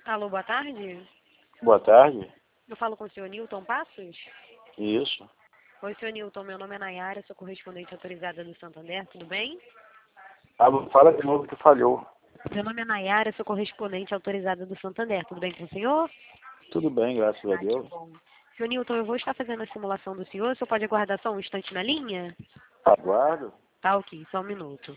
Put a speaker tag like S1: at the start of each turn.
S1: Alô, boa tarde.
S2: Boa tarde.
S1: Eu falo com o senhor Newton Passos?
S2: Isso.
S1: Oi, senhor Newton, meu nome é Nayara, sou correspondente autorizada do Santander, tudo bem?
S2: Ah, fala de novo que falhou.
S1: Meu nome é Nayara, sou correspondente autorizada do Santander, tudo bem com o senhor?
S2: Tudo bem, graças a
S1: Que
S2: Deus.
S1: bom. Senhor Newton, eu vou estar fazendo a simulação do senhor, o senhor pode aguardar só um instante na linha?
S2: Aguardo.
S1: Tá ok, só um minuto.